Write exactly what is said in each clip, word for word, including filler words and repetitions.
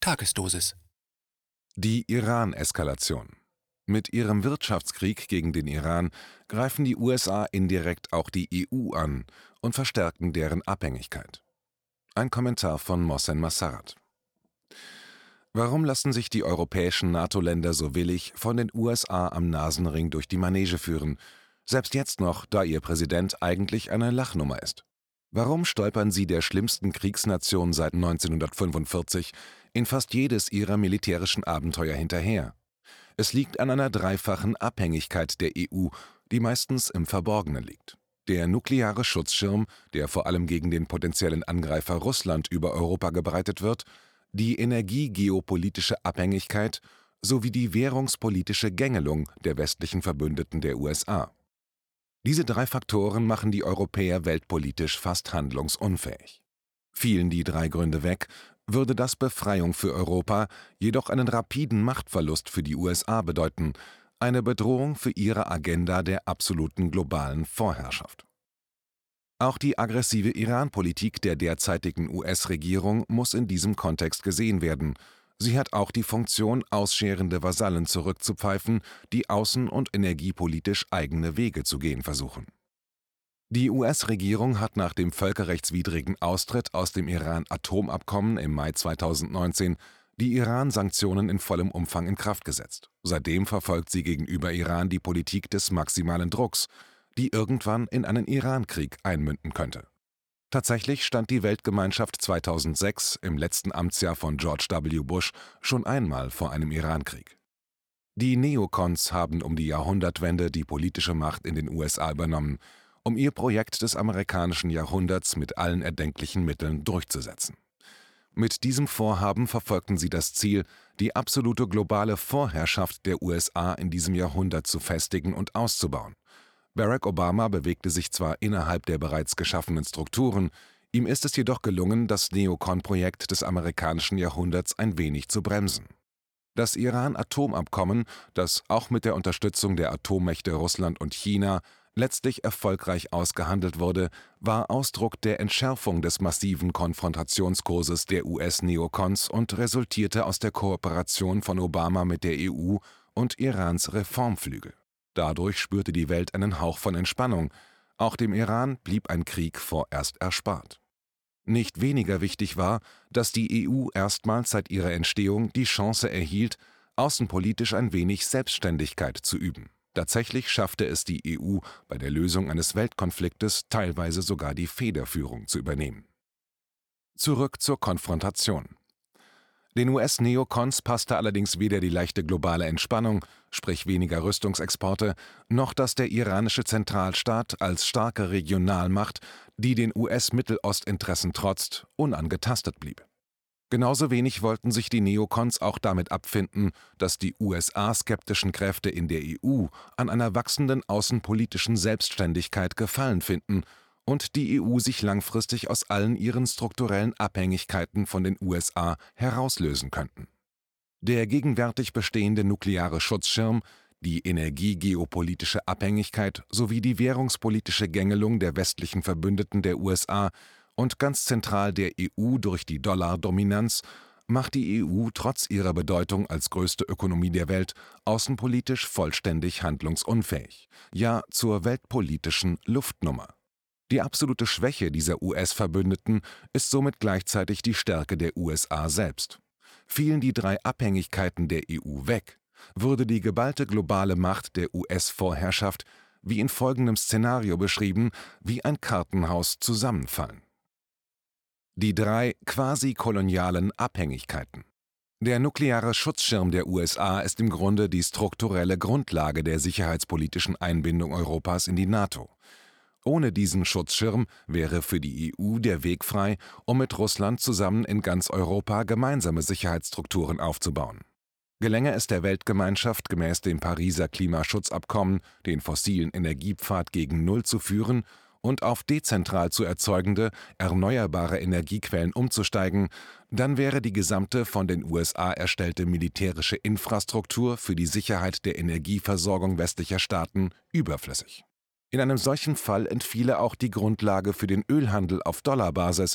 Tagesdosis. Die Iran-Eskalation. Mit ihrem Wirtschaftskrieg gegen den Iran greifen die U S A indirekt auch die E U an und verstärken deren Abhängigkeit. Ein Kommentar von Mohsen Massarat. Warum lassen sich die europäischen NATO-Länder so willig von den U S A am Nasenring durch die Manege führen, selbst jetzt noch, da ihr Präsident eigentlich eine Lachnummer ist? Warum stolpern sie der schlimmsten Kriegsnation seit neunzehnhundertfünfundvierzig in fast jedes ihrer militärischen Abenteuer hinterher? Es liegt an einer dreifachen Abhängigkeit der E U, die meistens im Verborgenen liegt. Der nukleare Schutzschirm, der vor allem gegen den potenziellen Angreifer Russland über Europa gebreitet wird, die energiegeopolitische Abhängigkeit sowie die währungspolitische Gängelung der westlichen Verbündeten der U S A. Diese drei Faktoren machen die Europäer weltpolitisch fast handlungsunfähig. Fielen die drei Gründe weg, würde das Befreiung für Europa, jedoch einen rapiden Machtverlust für die U S A bedeuten, eine Bedrohung für ihre Agenda der absoluten globalen Vorherrschaft. Auch die aggressive Iran-Politik der derzeitigen U S-Regierung muss in diesem Kontext gesehen werden. Sie hat auch die Funktion, ausscherende Vasallen zurückzupfeifen, die außen- und energiepolitisch eigene Wege zu gehen versuchen. Die U S-Regierung hat nach dem völkerrechtswidrigen Austritt aus dem Iran-Atomabkommen im Mai zweitausendneunzehn die Iran-Sanktionen in vollem Umfang in Kraft gesetzt. Seitdem verfolgt sie gegenüber Iran die Politik des maximalen Drucks, die irgendwann in einen Iran-Krieg einmünden könnte. Tatsächlich stand die Weltgemeinschaft zweitausendsechs, im letzten Amtsjahr von George W. Bush, schon einmal vor einem Iran-Krieg. Die Neokons haben um die Jahrhundertwende die politische Macht in den U S A übernommen, um ihr Projekt des amerikanischen Jahrhunderts mit allen erdenklichen Mitteln durchzusetzen. Mit diesem Vorhaben verfolgten sie das Ziel, die absolute globale Vorherrschaft der U S A in diesem Jahrhundert zu festigen und auszubauen. Barack Obama bewegte sich zwar innerhalb der bereits geschaffenen Strukturen, ihm ist es jedoch gelungen, das Neokon-Projekt des amerikanischen Jahrhunderts ein wenig zu bremsen. Das Iran-Atomabkommen, das auch mit der Unterstützung der Atommächte Russland und China letztlich erfolgreich ausgehandelt wurde, war Ausdruck der Entschärfung des massiven Konfrontationskurses der U S-Neokons und resultierte aus der Kooperation von Obama mit der E U und Irans Reformflügel. Dadurch spürte die Welt einen Hauch von Entspannung, auch dem Iran blieb ein Krieg vorerst erspart. Nicht weniger wichtig war, dass die E U erstmals seit ihrer Entstehung die Chance erhielt, außenpolitisch ein wenig Selbstständigkeit zu üben. Tatsächlich schaffte es die E U, bei der Lösung eines Weltkonfliktes teilweise sogar die Federführung zu übernehmen. Zurück zur Konfrontation. Den U S-Neokons passte allerdings weder die leichte globale Entspannung, sprich weniger Rüstungsexporte, noch dass der iranische Zentralstaat als starke Regionalmacht, die den U S-Mittelostinteressen trotzt, unangetastet blieb. Genauso wenig wollten sich die Neokons auch damit abfinden, dass die U S A-skeptischen Kräfte in der E U an einer wachsenden außenpolitischen Selbstständigkeit Gefallen finden und die E U sich langfristig aus allen ihren strukturellen Abhängigkeiten von den U S A herauslösen könnten. Der gegenwärtig bestehende nukleare Schutzschirm, die energiegeopolitische Abhängigkeit sowie die währungspolitische Gängelung der westlichen Verbündeten der U S A und ganz zentral der E U durch die Dollardominanz macht die E U trotz ihrer Bedeutung als größte Ökonomie der Welt außenpolitisch vollständig handlungsunfähig, ja zur weltpolitischen Luftnummer. Die absolute Schwäche dieser U S-Verbündeten ist somit gleichzeitig die Stärke der U S A selbst. Fielen die drei Abhängigkeiten der E U weg, würde die geballte globale Macht der U S-Vorherrschaft, wie in folgendem Szenario beschrieben, wie ein Kartenhaus zusammenfallen. Die drei quasi-kolonialen Abhängigkeiten. Der nukleare Schutzschirm der U S A ist im Grunde die strukturelle Grundlage der sicherheitspolitischen Einbindung Europas in die NATO. Ohne diesen Schutzschirm wäre für die E U der Weg frei, um mit Russland zusammen in ganz Europa gemeinsame Sicherheitsstrukturen aufzubauen. Gelänge es der Weltgemeinschaft gemäß dem Pariser Klimaschutzabkommen, den fossilen Energiepfad gegen Null zu führen und auf dezentral zu erzeugende, erneuerbare Energiequellen umzusteigen, dann wäre die gesamte von den U S A erstellte militärische Infrastruktur für die Sicherheit der Energieversorgung westlicher Staaten überflüssig. In einem solchen Fall entfiele auch die Grundlage für den Ölhandel auf Dollarbasis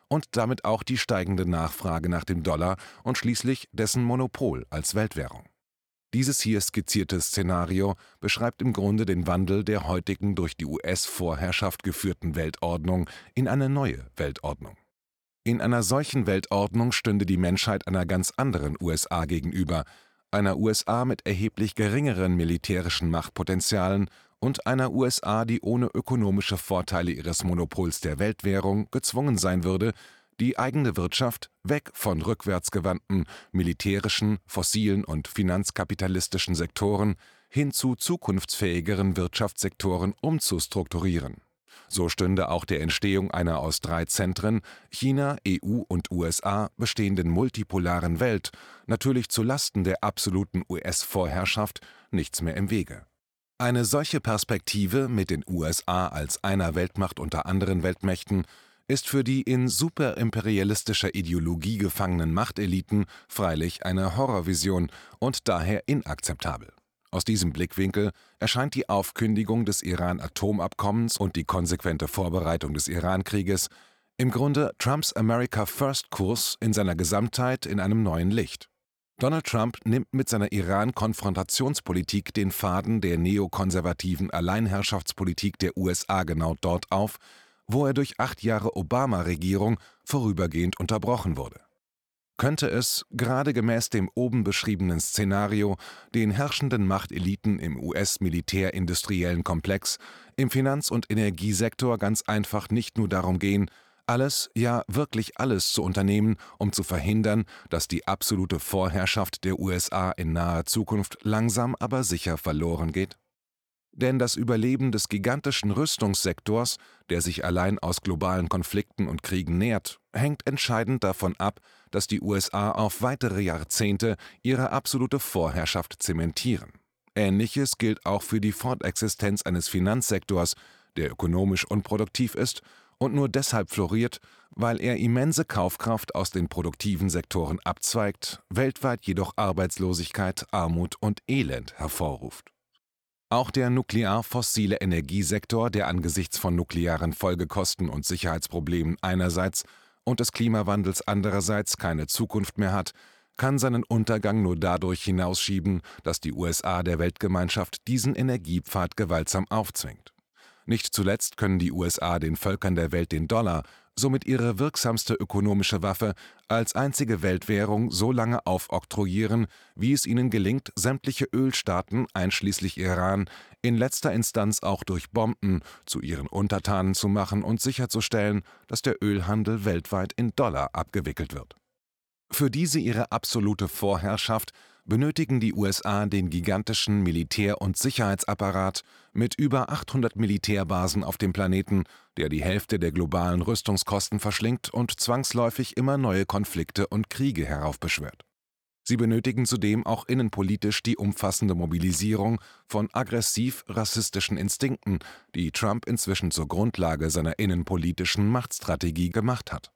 und damit auch die steigende Nachfrage nach dem Dollar und schließlich dessen Monopol als Weltwährung. Dieses hier skizzierte Szenario beschreibt im Grunde den Wandel der heutigen durch die U S-Vorherrschaft geführten Weltordnung in eine neue Weltordnung. In einer solchen Weltordnung stünde die Menschheit einer ganz anderen U S A gegenüber, einer U S A mit erheblich geringeren militärischen Machtpotenzialen und einer U S A, die ohne ökonomische Vorteile ihres Monopols der Weltwährung gezwungen sein würde, die eigene Wirtschaft weg von rückwärtsgewandten, militärischen, fossilen und finanzkapitalistischen Sektoren hin zu zukunftsfähigeren Wirtschaftssektoren umzustrukturieren. So stünde auch der Entstehung einer aus drei Zentren, China, E U und U S A, bestehenden multipolaren Welt, natürlich zu Lasten der absoluten U S-Vorherrschaft, nichts mehr im Wege. Eine solche Perspektive mit den U S A als einer Weltmacht unter anderen Weltmächten ist für die in superimperialistischer Ideologie gefangenen Machteliten freilich eine Horrorvision und daher inakzeptabel. Aus diesem Blickwinkel erscheint die Aufkündigung des Iran-Atomabkommens und die konsequente Vorbereitung des Iran-Krieges im Grunde Trumps America-First-Kurs in seiner Gesamtheit in einem neuen Licht. Donald Trump nimmt mit seiner Iran-Konfrontationspolitik den Faden der neokonservativen Alleinherrschaftspolitik der U S A genau dort auf, wo er durch acht Jahre Obama-Regierung vorübergehend unterbrochen wurde. Könnte es, gerade gemäß dem oben beschriebenen Szenario, den herrschenden Machteliten im U S-militärindustriellen Komplex, im Finanz- und Energiesektor ganz einfach nicht nur darum gehen, alles, ja wirklich alles zu unternehmen, um zu verhindern, dass die absolute Vorherrschaft der U S A in naher Zukunft langsam aber sicher verloren geht? Denn das Überleben des gigantischen Rüstungssektors, der sich allein aus globalen Konflikten und Kriegen nährt, hängt entscheidend davon ab, dass die U S A auf weitere Jahrzehnte ihre absolute Vorherrschaft zementieren. Ähnliches gilt auch für die Fortexistenz eines Finanzsektors, der ökonomisch unproduktiv ist und nur deshalb floriert, weil er immense Kaufkraft aus den produktiven Sektoren abzweigt, weltweit jedoch Arbeitslosigkeit, Armut und Elend hervorruft. Auch der nuklear-fossile Energiesektor, der angesichts von nuklearen Folgekosten und Sicherheitsproblemen einerseits und des Klimawandels andererseits keine Zukunft mehr hat, kann seinen Untergang nur dadurch hinausschieben, dass die U S A der Weltgemeinschaft diesen Energiepfad gewaltsam aufzwingt. Nicht zuletzt können die U S A den Völkern der Welt den Dollar, somit ihre wirksamste ökonomische Waffe, als einzige Weltwährung so lange aufoktroyieren, wie es ihnen gelingt, sämtliche Ölstaaten, einschließlich Iran, in letzter Instanz auch durch Bomben, zu ihren Untertanen zu machen und sicherzustellen, dass der Ölhandel weltweit in Dollar abgewickelt wird. Für diese ihre absolute Vorherrschaft benötigen die U S A den gigantischen Militär- und Sicherheitsapparat mit über achthundert Militärbasen auf dem Planeten, der die Hälfte der globalen Rüstungskosten verschlingt und zwangsläufig immer neue Konflikte und Kriege heraufbeschwört. Sie benötigen zudem auch innenpolitisch die umfassende Mobilisierung von aggressiv-rassistischen Instinkten, die Trump inzwischen zur Grundlage seiner innenpolitischen Machtstrategie gemacht hat.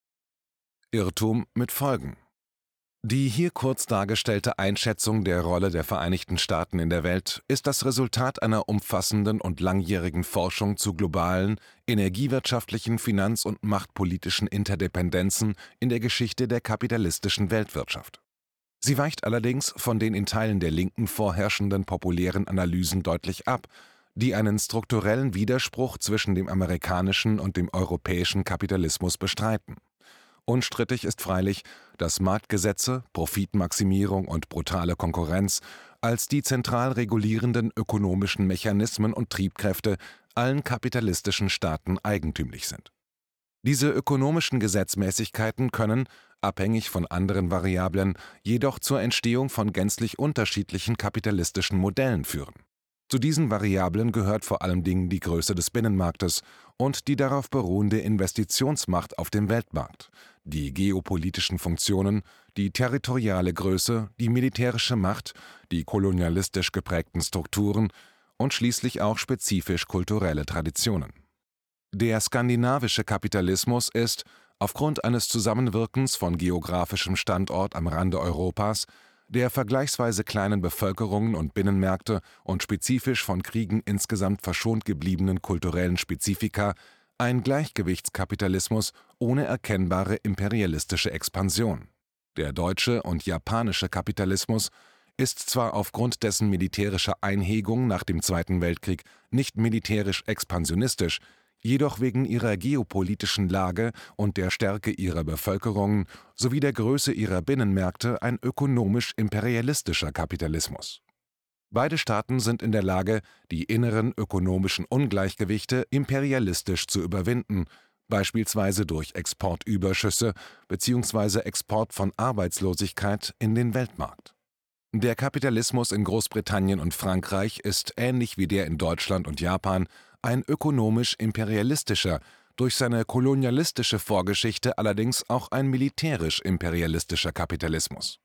Irrtum mit Folgen. Die hier kurz dargestellte Einschätzung der Rolle der Vereinigten Staaten in der Welt ist das Resultat einer umfassenden und langjährigen Forschung zu globalen, energiewirtschaftlichen, finanz- und machtpolitischen Interdependenzen in der Geschichte der kapitalistischen Weltwirtschaft. Sie weicht allerdings von den in Teilen der Linken vorherrschenden populären Analysen deutlich ab, die einen strukturellen Widerspruch zwischen dem amerikanischen und dem europäischen Kapitalismus bestreiten. Unstrittig ist freilich, dass Marktgesetze, Profitmaximierung und brutale Konkurrenz als die zentral regulierenden ökonomischen Mechanismen und Triebkräfte allen kapitalistischen Staaten eigentümlich sind. Diese ökonomischen Gesetzmäßigkeiten können, abhängig von anderen Variablen, jedoch zur Entstehung von gänzlich unterschiedlichen kapitalistischen Modellen führen. Zu diesen Variablen gehört vor allen Dingen die Größe des Binnenmarktes und die darauf beruhende Investitionsmacht auf dem Weltmarkt, die geopolitischen Funktionen, die territoriale Größe, die militärische Macht, die kolonialistisch geprägten Strukturen und schließlich auch spezifisch kulturelle Traditionen. Der skandinavische Kapitalismus ist, aufgrund eines Zusammenwirkens von geografischem Standort am Rande Europas, der vergleichsweise kleinen Bevölkerungen und Binnenmärkte und spezifisch von Kriegen insgesamt verschont gebliebenen kulturellen Spezifika, Ein Gleichgewichtskapitalismus ohne erkennbare imperialistische Expansion. Der deutsche und japanische Kapitalismus ist zwar aufgrund dessen militärischer Einhegung nach dem Zweiten Weltkrieg nicht militärisch expansionistisch, jedoch wegen ihrer geopolitischen Lage und der Stärke ihrer Bevölkerung sowie der Größe ihrer Binnenmärkte ein ökonomisch-imperialistischer Kapitalismus. Beide Staaten sind in der Lage, die inneren ökonomischen Ungleichgewichte imperialistisch zu überwinden, beispielsweise durch Exportüberschüsse bzw. Export von Arbeitslosigkeit in den Weltmarkt. Der Kapitalismus in Großbritannien und Frankreich ist ähnlich wie der in Deutschland und Japan ein ökonomisch-imperialistischer, durch seine kolonialistische Vorgeschichte allerdings auch ein militärisch-imperialistischer Kapitalismus.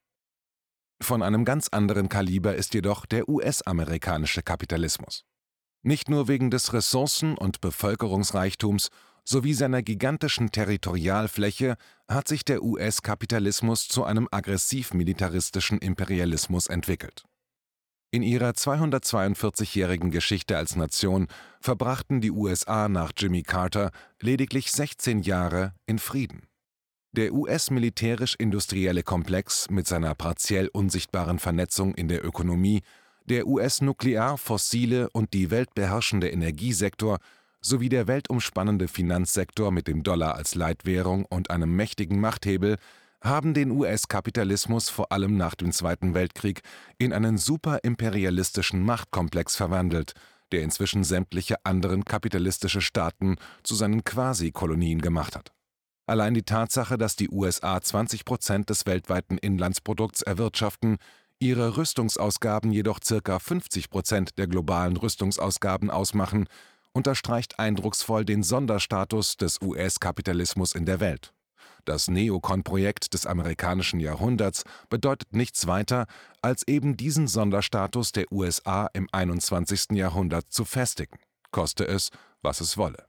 Von einem ganz anderen Kaliber ist jedoch der U S-amerikanische Kapitalismus. Nicht nur wegen des Ressourcen- und Bevölkerungsreichtums sowie seiner gigantischen Territorialfläche hat sich der U S-Kapitalismus zu einem aggressiv-militaristischen Imperialismus entwickelt. In ihrer zweihundertzweiundvierzigjährigen Geschichte als Nation verbrachten die U S A nach Jimmy Carter lediglich sechzehn Jahre in Frieden. Der U S-militärisch-industrielle Komplex mit seiner partiell unsichtbaren Vernetzung in der Ökonomie, der U S-Nuklear-, fossile und die weltbeherrschende Energiesektor sowie der weltumspannende Finanzsektor mit dem Dollar als Leitwährung und einem mächtigen Machthebel haben den U S-Kapitalismus vor allem nach dem Zweiten Weltkrieg in einen superimperialistischen Machtkomplex verwandelt, der inzwischen sämtliche anderen kapitalistische Staaten zu seinen Quasi-Kolonien gemacht hat. Allein die Tatsache, dass die U S A zwanzig Prozent des weltweiten Inlandsprodukts erwirtschaften, ihre Rüstungsausgaben jedoch ca. fünfzig Prozent der globalen Rüstungsausgaben ausmachen, unterstreicht eindrucksvoll den Sonderstatus des U S-Kapitalismus in der Welt. Das Neokon-Projekt des amerikanischen Jahrhunderts bedeutet nichts weiter, als eben diesen Sonderstatus der U S A im einundzwanzigsten Jahrhundert zu festigen, koste es, was es wolle.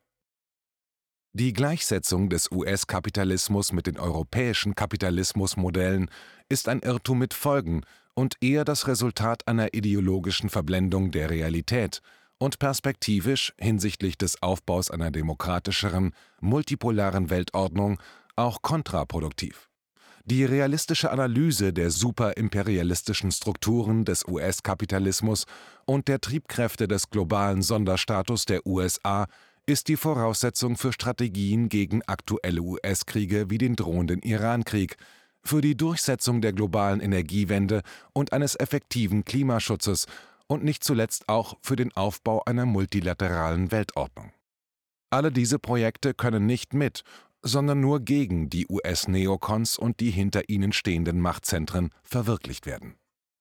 Die Gleichsetzung des U S-Kapitalismus mit den europäischen Kapitalismusmodellen ist ein Irrtum mit Folgen und eher das Resultat einer ideologischen Verblendung der Realität und perspektivisch hinsichtlich des Aufbaus einer demokratischeren, multipolaren Weltordnung auch kontraproduktiv. Die realistische Analyse der superimperialistischen Strukturen des U S-Kapitalismus und der Triebkräfte des globalen Sonderstatus der U S A ist die Voraussetzung für Strategien gegen aktuelle U S-Kriege wie den drohenden Irankrieg, für die Durchsetzung der globalen Energiewende und eines effektiven Klimaschutzes und nicht zuletzt auch für den Aufbau einer multilateralen Weltordnung. Alle diese Projekte können nicht mit, sondern nur gegen die U S-Neokons und die hinter ihnen stehenden Machtzentren verwirklicht werden.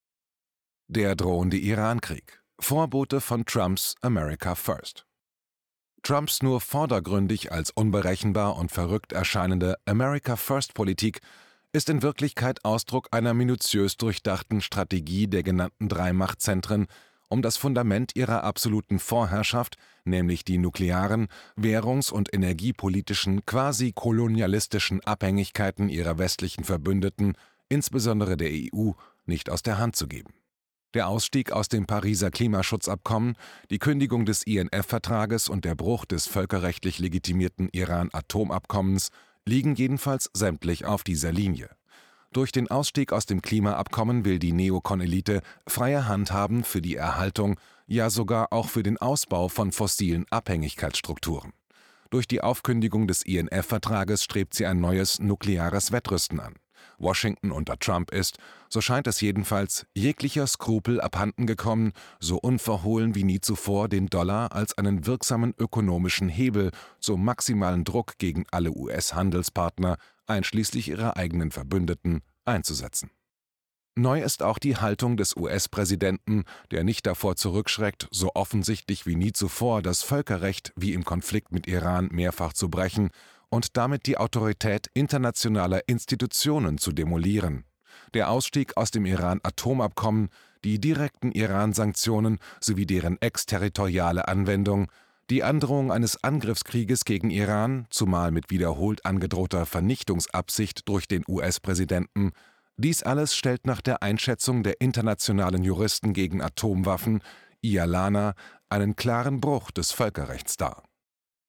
Der drohende Irankrieg – Vorbote von Trumps America First. Trumps nur vordergründig als unberechenbar und verrückt erscheinende America-First-Politik ist in Wirklichkeit Ausdruck einer minutiös durchdachten Strategie der genannten drei Machtzentren, um das Fundament ihrer absoluten Vorherrschaft, nämlich die nuklearen, währungs- und energiepolitischen, quasi-kolonialistischen Abhängigkeiten ihrer westlichen Verbündeten, insbesondere der E U, nicht aus der Hand zu geben. Der Ausstieg aus dem Pariser Klimaschutzabkommen, die Kündigung des I N F-Vertrages und der Bruch des völkerrechtlich legitimierten Iran-Atomabkommens liegen jedenfalls sämtlich auf dieser Linie. Durch den Ausstieg aus dem Klimaabkommen will die Neokon-Elite freie Hand haben für die Erhaltung, ja sogar auch für den Ausbau von fossilen Abhängigkeitsstrukturen. Durch die Aufkündigung des I N F-Vertrages strebt sie ein neues nukleares Wettrüsten an. Washington unter Trump ist, so scheint es jedenfalls, jeglicher Skrupel abhanden gekommen, so unverhohlen wie nie zuvor den Dollar als einen wirksamen ökonomischen Hebel zum maximalen Druck gegen alle U S-Handelspartner, einschließlich ihrer eigenen Verbündeten, einzusetzen. Neu ist auch die Haltung des U S-Präsidenten, der nicht davor zurückschreckt, so offensichtlich wie nie zuvor das Völkerrecht wie im Konflikt mit Iran mehrfach zu brechen und damit die Autorität internationaler Institutionen zu demolieren. Der Ausstieg aus dem Iran-Atomabkommen, die direkten Iran-Sanktionen sowie deren exterritoriale Anwendung, die Androhung eines Angriffskrieges gegen Iran, zumal mit wiederholt angedrohter Vernichtungsabsicht durch den U S-Präsidenten, dies alles stellt nach der Einschätzung der internationalen Juristen gegen Atomwaffen, I A L A N A, einen klaren Bruch des Völkerrechts dar.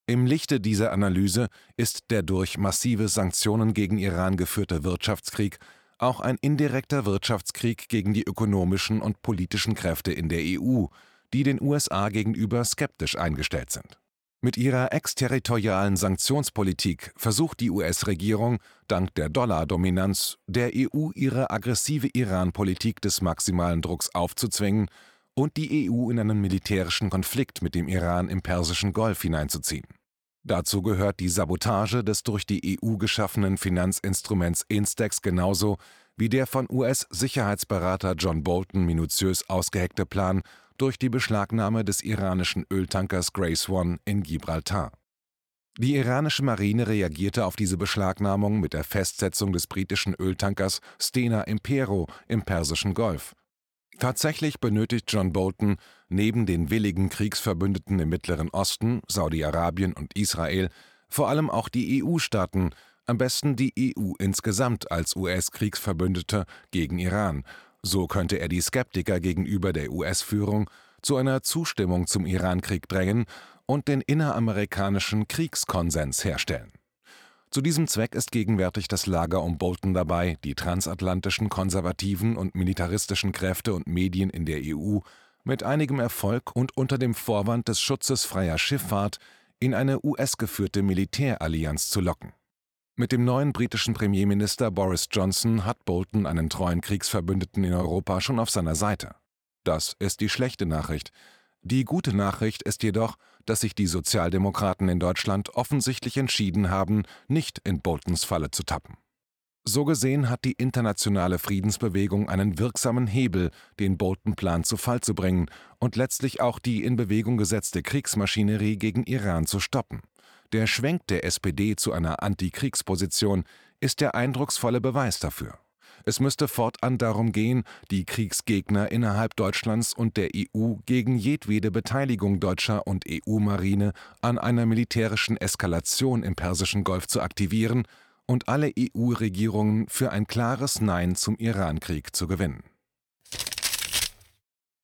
Im Lichte dieser Analyse ist der durch massive Sanktionen gegen Iran geführte Wirtschaftskrieg auch ein indirekter Wirtschaftskrieg gegen die ökonomischen und politischen Kräfte in der E U, die den U S A gegenüber skeptisch eingestellt sind. Mit ihrer exterritorialen Sanktionspolitik versucht die U S-Regierung, dank der Dollardominanz, der E U ihre aggressive Iran-Politik des maximalen Drucks aufzuzwingen und die E U in einen militärischen Konflikt mit dem Iran im Persischen Golf hineinzuziehen. Dazu gehört die Sabotage des durch die E U geschaffenen Finanzinstruments INSTEX genauso wie der von U S-Sicherheitsberater John Bolton minutiös ausgeheckte Plan durch die Beschlagnahme des iranischen Öltankers Grace One in Gibraltar. Die iranische Marine reagierte auf diese Beschlagnahmung mit der Festsetzung des britischen Öltankers Stena Impero im Persischen Golf. Tatsächlich benötigt John Bolton neben den willigen Kriegsverbündeten im Mittleren Osten, Saudi-Arabien und Israel, vor allem auch die E U-Staaten, am besten die E U insgesamt als U S-Kriegsverbündete gegen Iran. So könnte er die Skeptiker gegenüber der U S-Führung zu einer Zustimmung zum Irankrieg drängen und den inneramerikanischen Kriegskonsens herstellen. Zu diesem Zweck ist gegenwärtig das Lager um Bolton dabei, die transatlantischen konservativen und militaristischen Kräfte und Medien in der E U mit einigem Erfolg und unter dem Vorwand des Schutzes freier Schifffahrt in eine U S-geführte Militärallianz zu locken. Mit dem neuen britischen Premierminister Boris Johnson hat Bolton einen treuen Kriegsverbündeten in Europa schon auf seiner Seite. Das ist die schlechte Nachricht. Die gute Nachricht ist jedoch, dass sich die Sozialdemokraten in Deutschland offensichtlich entschieden haben, nicht in Boltons Falle zu tappen. So gesehen hat die internationale Friedensbewegung einen wirksamen Hebel, den Bolton-Plan zu Fall zu bringen und letztlich auch die in Bewegung gesetzte Kriegsmaschinerie gegen Iran zu stoppen. Der Schwenk der S P D zu einer Antikriegsposition ist der eindrucksvolle Beweis dafür. Es müsste fortan darum gehen, die Kriegsgegner innerhalb Deutschlands und der E U gegen jedwede Beteiligung deutscher und E U-Marine an einer militärischen Eskalation im Persischen Golf zu aktivieren und alle E U-Regierungen für ein klares Nein zum Irankrieg zu gewinnen.